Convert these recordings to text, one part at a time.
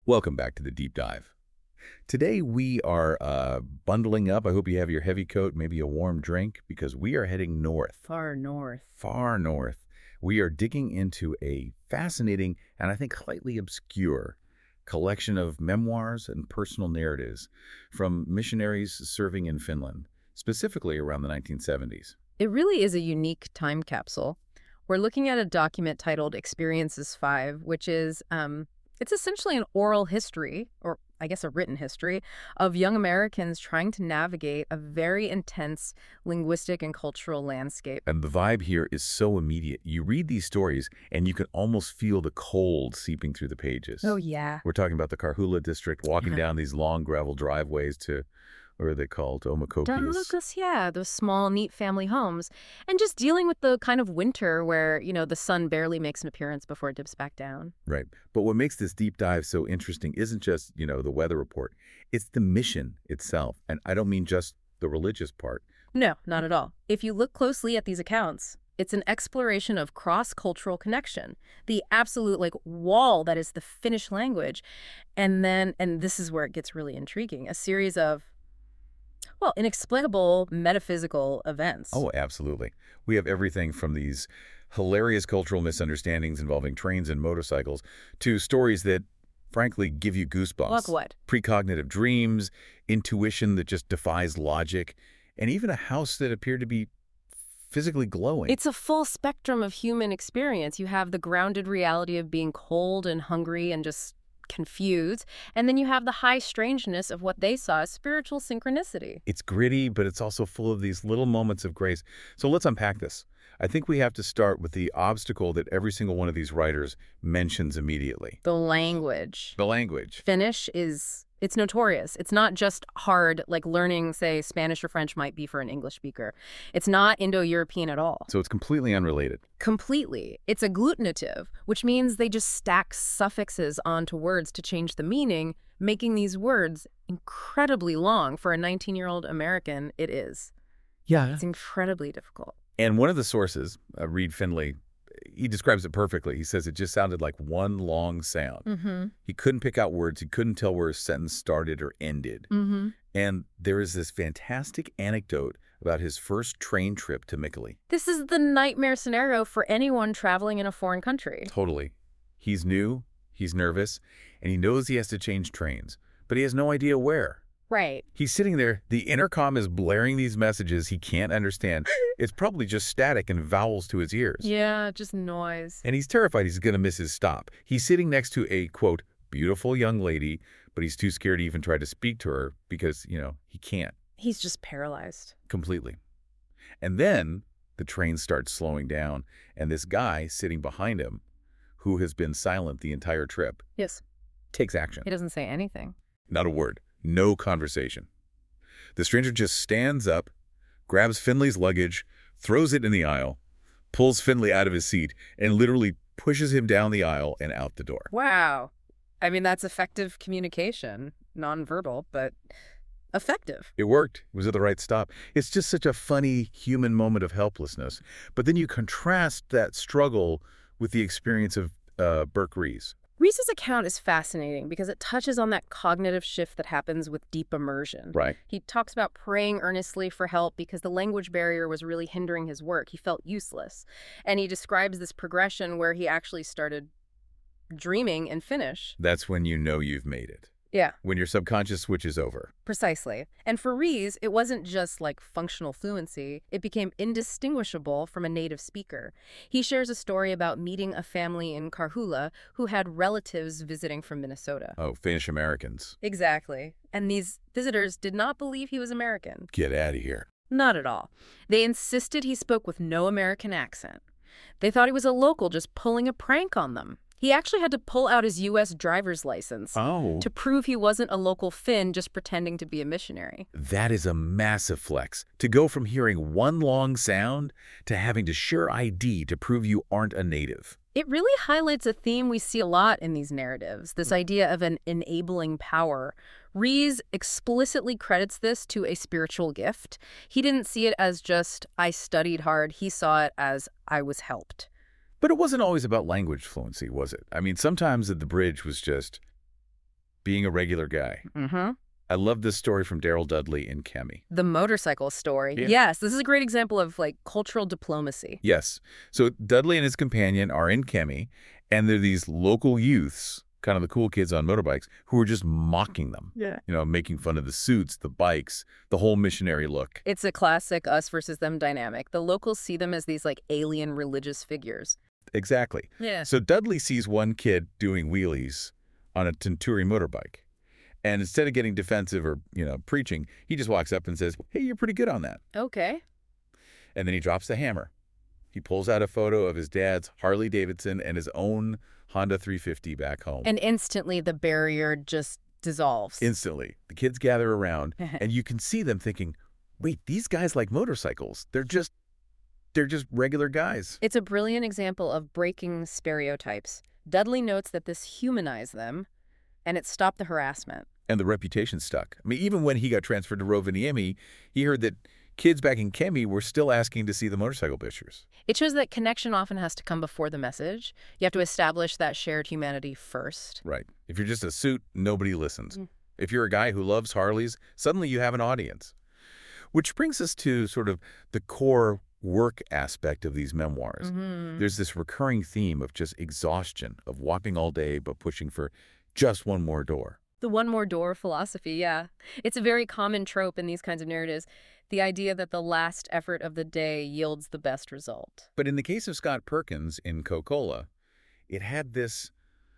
Welcome back to the Deep Dive. Today we are bundling up. I hope you have your heavy coat, maybe a warm drink, because we are heading north. Far north. Far north. We are digging into a fascinating and I think slightly obscure collection of memoirs and personal narratives from missionaries serving in Finland, specifically around the 1970s. It really is a unique time capsule. We're looking at a document titled Experiences 5, which is, it's essentially an oral history, or I guess a written history, of young Americans trying to navigate a very intense linguistic and cultural landscape. And the vibe here is so immediate. You read these stories and you can almost feel the cold seeping through the pages. Oh, yeah. We're talking about the Karhula district, walking down these long gravel driveways to, what are they called? Omakopias. Don Lucas, yeah, those small, neat family homes. And just dealing with the kind of winter where, the sun barely makes an appearance before it dips back down. Right. But what makes this deep dive so interesting isn't just, the weather report. It's the mission itself. And I don't mean just the religious part. No, not at all. If you look closely at these accounts, it's an exploration of cross-cultural connection, the absolute wall that is the Finnish language. And this is where it gets really intriguing, a series of inexplicable metaphysical events. Oh, absolutely. We have everything from these hilarious cultural misunderstandings involving trains and motorcycles to stories that, frankly, give you goosebumps. Like what? Precognitive dreams, intuition that just defies logic, and even a house that appeared to be physically glowing. It's a full spectrum of human experience. You have the grounded reality of being cold and hungry and just confused, and then you have the high strangeness of what they saw as spiritual synchronicity. It's gritty, but it's also full of these little moments of grace. So let's unpack this. I think we have to start with the obstacle that every single one of these writers mentions immediately. The language. The language. Finnish it's notorious. It's not just hard, like learning, say, Spanish or French might be for an English speaker. It's not Indo-European at all. So it's completely unrelated. Completely. It's agglutinative, which means they just stack suffixes onto words to change the meaning, making these words incredibly long. For a 19-year-old American, it is. Yeah. It's incredibly difficult. And one of the sources, Reed Findlay, he describes it perfectly. He says it just sounded like one long sound. Mm-hmm. He couldn't pick out words. He couldn't tell where a sentence started or ended. Mm-hmm. And there is this fantastic anecdote about his first train trip to Mikkeli. This is the nightmare scenario for anyone traveling in a foreign country. Totally. He's new, he's nervous, and he knows he has to change trains, but he has no idea where. Right. He's sitting there, the intercom is blaring these messages he can't understand. It's probably just static and vowels to his ears. Yeah, just noise. And he's terrified he's going to miss his stop. He's sitting next to a, quote, beautiful young lady, but he's too scared to even try to speak to her because, he can't. He's just paralyzed. Completely. And then the train starts slowing down, and this guy sitting behind him, who has been silent the entire trip, Yes. takes action. He doesn't say anything. Not a word. No conversation. The stranger just stands up, grabs Finley's luggage, throws it in the aisle, pulls Finley out of his seat, and literally pushes him down the aisle and out the door. Wow. I mean, that's effective communication. Nonverbal, but effective. It worked. It was at the right stop. It's just such a funny human moment of helplessness. But then you contrast that struggle with the experience of Burke Rees. Rees's account is fascinating because it touches on that cognitive shift that happens with deep immersion. Right. He talks about praying earnestly for help because the language barrier was really hindering his work. He felt useless. And he describes this progression where he actually started dreaming in Finnish. That's when you know you've made it. Yeah. When your subconscious switches over. Precisely. And for Rees, it wasn't just like functional fluency. It became indistinguishable from a native speaker. He shares a story about meeting a family in Karhula who had relatives visiting from Minnesota. Oh, Finnish Americans. Exactly. And these visitors did not believe he was American. Get out of here. Not at all. They insisted he spoke with no American accent. They thought he was a local just pulling a prank on them. He actually had to pull out his U.S. driver's license to prove he wasn't a local Finn just pretending to be a missionary. That is a massive flex. To go from hearing one long sound to having to share ID to prove you aren't a native. It really highlights a theme we see a lot in these narratives, this idea of an enabling power. Rees explicitly credits this to a spiritual gift. He didn't see it as just, I studied hard. He saw it as, I was helped. But it wasn't always about language fluency, was it? I mean, sometimes at the bridge was just being a regular guy. Mm-hmm. I love this story from Daryl Dudley in Kemi. The motorcycle story. Yeah. Yes, this is a great example of, like, cultural diplomacy. Yes. So Dudley and his companion are in Kemi, and they're these local youths, kind of the cool kids on motorbikes, who are just mocking them. Yeah. You know, making fun of the suits, the bikes, the whole missionary look. It's a classic us versus them dynamic. The locals see them as these, like, alien religious figures. Exactly. Yeah. So Dudley sees one kid doing wheelies on a Tenturi motorbike. And instead of getting defensive or, preaching, he just walks up and says, "Hey, you're pretty good on that." Okay. And then he drops the hammer. He pulls out a photo of his dad's Harley Davidson and his own Honda 350 back home. And instantly the barrier just dissolves. Instantly. The kids gather around, and you can see them thinking, wait, these guys like motorcycles. They're just regular guys. It's a brilliant example of breaking stereotypes. Dudley notes that this humanized them, and it stopped the harassment. And the reputation stuck. I mean, even when he got transferred to Rovaniemi, he heard that kids back in Kemi were still asking to see the motorcycle pictures. It shows that connection often has to come before the message. You have to establish that shared humanity first. Right. If you're just a suit, nobody listens. If you're a guy who loves Harleys, suddenly you have an audience. Which brings us to sort of the core work aspect of these memoirs. There's this recurring theme of just exhaustion, of walking all day but pushing for just one more door. The one more door philosophy, yeah. It's a very common trope in these kinds of narratives, the idea that the last effort of the day yields the best result. But in the case of Scott Perkins in Coca-Cola, it had this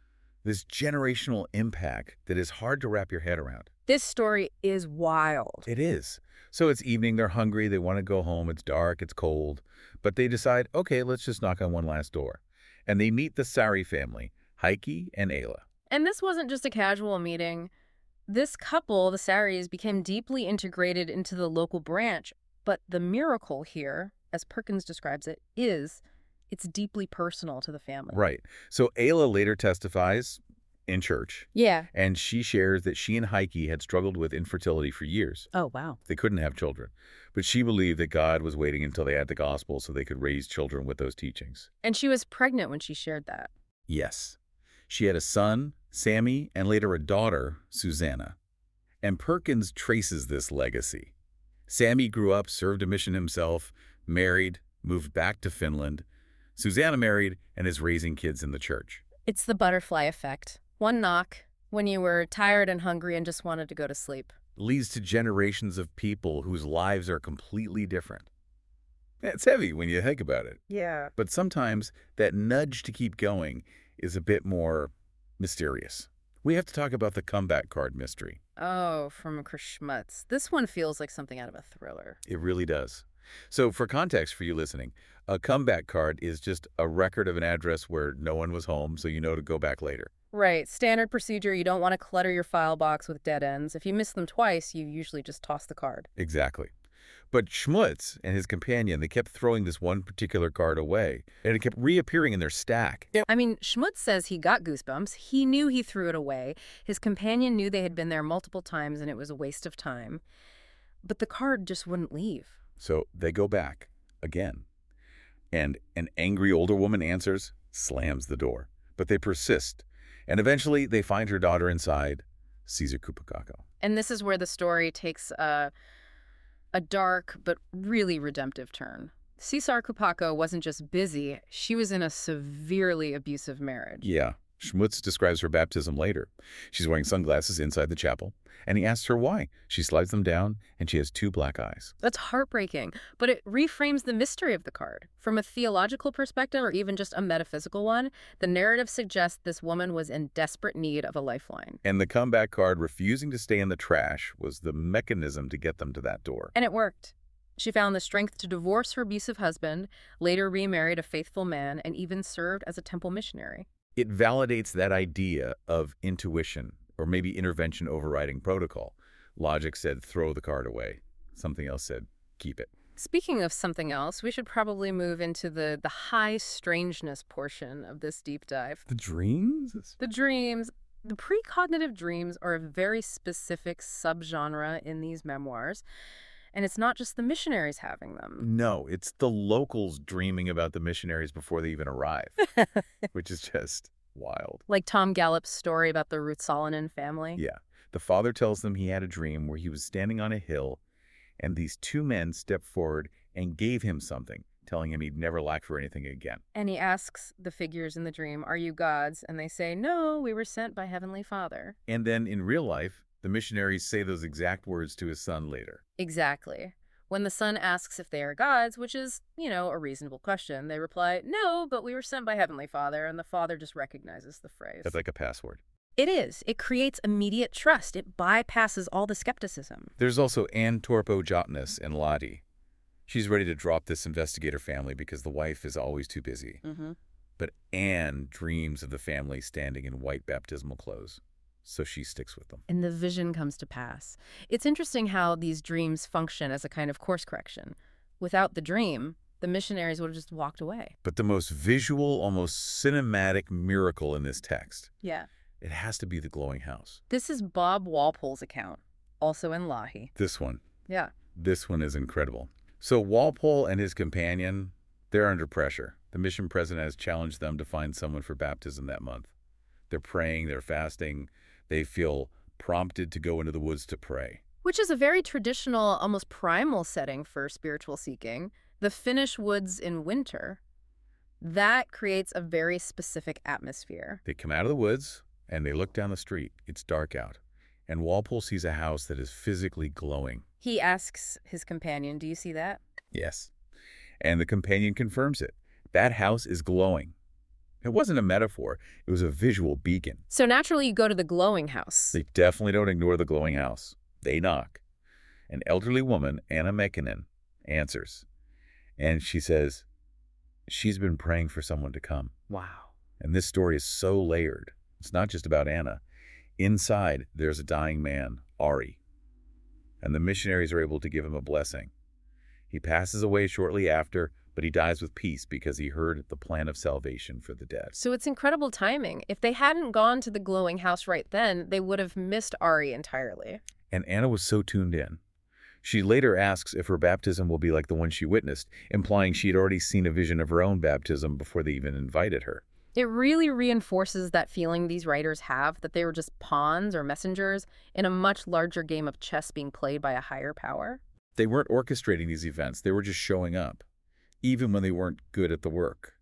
generational impact that is hard to wrap your head around. This story is wild. It is. So it's evening, they're hungry, they want to go home, it's dark, it's cold, but they decide, okay, let's just knock on one last door. And they meet the Sari family, Heike and Ayla. And this wasn't just a casual meeting. This couple, the Saris, became deeply integrated into the local branch. But the miracle here, as Perkins describes it, is it's deeply personal to the family. Right. So Ayla later testifies in church. Yeah. And she shares that she and Heike had struggled with infertility for years. Oh, wow. They couldn't have children. But she believed that God was waiting until they had the gospel so they could raise children with those teachings. And she was pregnant when she shared that. Yes. She had a son, Sammy, and later a daughter, Susanna. And Perkins traces this legacy. Sammy grew up, served a mission himself, married, moved back to Finland. Susanna married and is raising kids in the church. It's the butterfly effect. One knock when you were tired and hungry and just wanted to go to sleep. Leads to generations of people whose lives are completely different. It's heavy when you think about it. Yeah. But sometimes that nudge to keep going is a bit more mysterious. We have to talk about the comeback card mystery. Oh, from Chris Schmutz. This one feels like something out of a thriller. It really does. So for context for you listening, a comeback card is just a record of an address where no one was home, so you know to go back later. Right. Standard procedure. You don't want to clutter your file box with dead ends. If you miss them twice, you usually just toss the card. Exactly. But Schmutz and his companion, they kept throwing this one particular card away, and it kept reappearing in their stack. I mean, Schmutz says he got goosebumps. He knew he threw it away. His companion knew they had been there multiple times and it was a waste of time. But the card just wouldn't leave. So they go back again. And an angry older woman answers, slams the door. But they persist. And eventually they find her daughter inside, Caesar Kupakako. And this is where the story takes a dark but really redemptive turn. Caesar Kupako wasn't just busy, she was in a severely abusive marriage. Yeah. Schmutz describes her baptism later. She's wearing sunglasses inside the chapel, and he asks her why. She slides them down, and she has 2 black eyes. That's heartbreaking, but it reframes the mystery of the card. From a theological perspective, or even just a metaphysical one, the narrative suggests this woman was in desperate need of a lifeline. And the comeback card refusing to stay in the trash was the mechanism to get them to that door. And it worked. She found the strength to divorce her abusive husband, later remarried a faithful man, and even served as a temple missionary. It validates that idea of intuition, or maybe intervention overriding protocol. Logic said, throw the card away. Something else said, keep it. Speaking of something else, we should probably move into the high strangeness portion of this deep dive. The dreams? The dreams. The precognitive dreams are a very specific subgenre in these memoirs. And it's not just the missionaries having them. No, it's the locals dreaming about the missionaries before they even arrive, which is just Wild. Like Tom Gallup's story about the Ruth Solonen family. Yeah. The father tells them he had a dream where he was standing on a hill, and these two men stepped forward and gave him something, telling him he'd never lack for anything again. And he asks the figures in the dream, "Are you gods?" And they say, "No, we were sent by Heavenly Father." And then in real life, the missionaries say those exact words to his son later. Exactly. When the son asks if they are gods, which is, a reasonable question, they reply, "No, but we were sent by Heavenly Father," and the father just recognizes the phrase. That's like a password. It is. It creates immediate trust. It bypasses all the skepticism. There's also Anne Torpo Jotness in Lottie. She's ready to drop this investigator family because the wife is always too busy. But Anne dreams of the family standing in white baptismal clothes, so she sticks with them. And the vision comes to pass. It's interesting how these dreams function as a kind of course correction. Without the dream, the missionaries would have just walked away. But the most visual, almost cinematic miracle in this text, Yeah. it has to be the glowing house. This is Bob Walpole's account, also in Lahi. This one. Yeah. This one is incredible. So Walpole and his companion, they're under pressure. The mission president has challenged them to find someone for baptism that month. They're praying, they're fasting. They feel prompted to go into the woods to pray. Which is a very traditional, almost primal setting for spiritual seeking. The Finnish woods in winter. That creates a very specific atmosphere. They come out of the woods and they look down the street. It's dark out. And Walpole sees a house that is physically glowing. He asks his companion, "Do you see that?" Yes. And the companion confirms it. That house is glowing. It wasn't a metaphor. It was a visual beacon. So naturally you go to the glowing house. They definitely don't ignore the glowing house. They knock. An elderly woman, Anna Mekinen, answers. And she says, she's been praying for someone to come. Wow. And this story is so layered. It's not just about Anna. Inside, there's a dying man, Ari. And the missionaries are able to give him a blessing. He passes away shortly after, but he dies with peace because he heard the plan of salvation for the dead. So it's incredible timing. If they hadn't gone to the glowing house right then, they would have missed Ari entirely. And Anna was so tuned in. She later asks if her baptism will be like the one she witnessed, implying she had already seen a vision of her own baptism before they even invited her. It really reinforces that feeling these writers have that they were just pawns or messengers in a much larger game of chess being played by a higher power. They weren't orchestrating these events. They were just showing up, even when they weren't good at the work.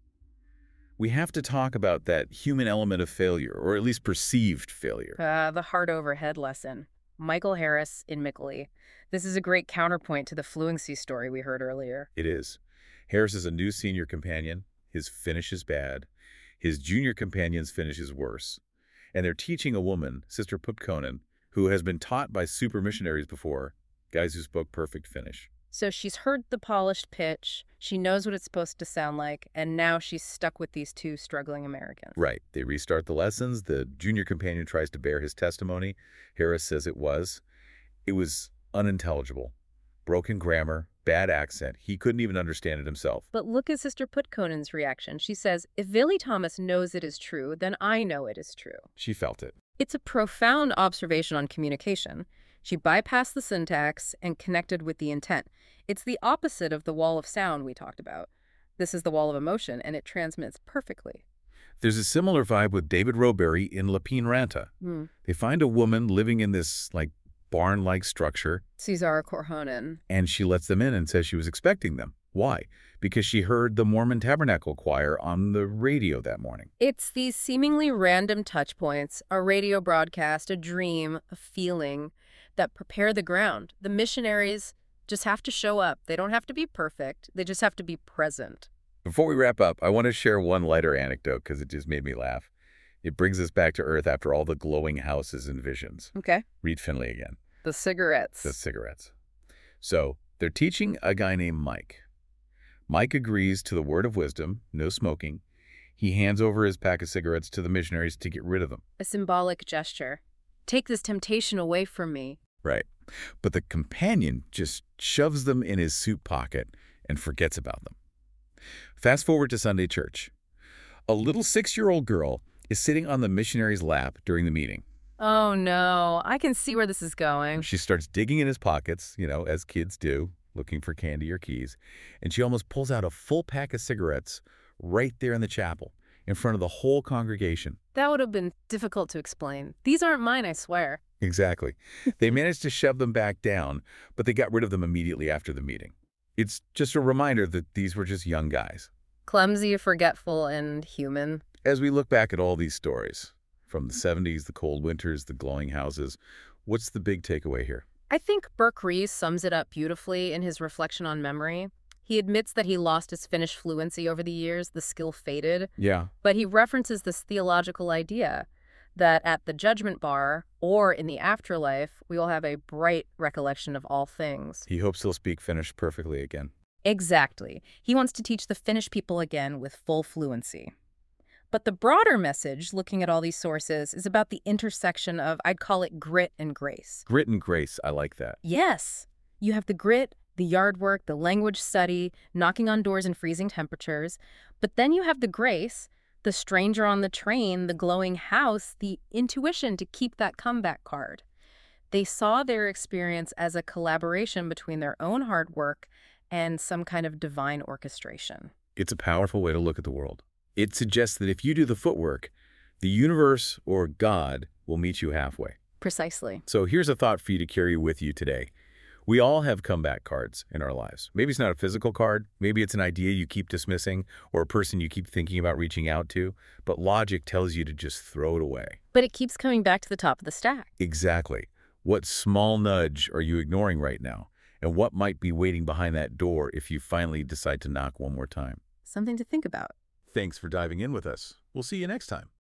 We have to talk about that human element of failure, or at least perceived failure. The heart overhead lesson. Michael Harris in Mickley. This is a great counterpoint to the fluency story we heard earlier. It is. Harris is a new senior companion. His Finnish is bad. His junior companion's Finnish is worse. And they're teaching a woman, Sister Pupkonen, who has been taught by super missionaries before, guys who spoke perfect Finnish. So she's heard the polished pitch, she knows what it's supposed to sound like, and now she's stuck with these two struggling Americans. Right. They restart the lessons. The junior companion tries to bear his testimony. Harris says it was unintelligible. Broken grammar, bad accent. He couldn't even understand it himself. But look at Sister Putkonen's reaction. She says, "If Vili Thomas knows it is true, then I know it is true." She felt it. It's a profound observation on communication. She bypassed the syntax and connected with the intent. It's the opposite of the wall of sound we talked about. This is the wall of emotion, and it transmits perfectly. There's a similar vibe with David Roberry in Lapin Ranta. They find a woman living in this, barn-like structure. Cesara Corhonen. And she lets them in and says she was expecting them. Why? Because she heard the Mormon Tabernacle Choir on the radio that morning. It's these seemingly random touch points, a radio broadcast, a dream, a feeling, that prepare the ground. The missionaries just have to show up. They don't have to be perfect. They just have to be present. Before we wrap up, I want to share one lighter anecdote because it just made me laugh. It brings us back to Earth after all the glowing houses and visions. Okay. Read Finley again. The cigarettes. The cigarettes. So they're teaching a guy named Mike. Mike agrees to the word of wisdom, no smoking. He hands over his pack of cigarettes to the missionaries to get rid of them. A symbolic gesture. Take this temptation away from me. Right. But the companion just shoves them in his suit pocket and forgets about them. Fast forward to Sunday church. A little 6-year-old girl is sitting on the missionary's lap during the meeting. Oh, no. I can see where this is going. She starts digging in his pockets, as kids do, looking for candy or keys, and she almost pulls out a full pack of cigarettes right there in the chapel. in front of the whole congregation. That would have been difficult to explain. These aren't mine, I swear. Exactly. They managed to shove them back down, but they got rid of them immediately after the meeting. It's just a reminder that these were just young guys. Clumsy, forgetful, and human. As we look back at all these stories, from the 70s, the cold winters, the glowing houses, what's the big takeaway here? I think Burke Rees sums it up beautifully in his reflection on memory. He admits that he lost his Finnish fluency over the years, the skill faded, Yeah, but he references this theological idea that at the judgment bar or in the afterlife, we will have a bright recollection of all things. he hopes he'll speak Finnish perfectly again. Exactly. He wants to teach the Finnish people again with full fluency. But the broader message, looking at all these sources, is about the intersection of, I'd call it grit and grace. Grit and grace, I like that. Yes, you have the grit, the yard work, the language study, knocking on doors in freezing temperatures. But then you have the grace, the stranger on the train, the glowing house, the intuition to keep that comeback card. They saw their experience as a collaboration between their own hard work and some kind of divine orchestration. It's a powerful way to look at the world. It suggests that if you do the footwork, the universe or God will meet you halfway. Precisely. So here's a thought for you to carry with you today. We all have comeback cards in our lives. Maybe it's not a physical card. Maybe it's an idea you keep dismissing or a person you keep thinking about reaching out to. But logic tells you to just throw it away. But it keeps coming back to the top of the stack. Exactly. What small nudge are you ignoring right now? And what might be waiting behind that door if you finally decide to knock one more time? Something to think about. Thanks for diving in with us. We'll see you next time.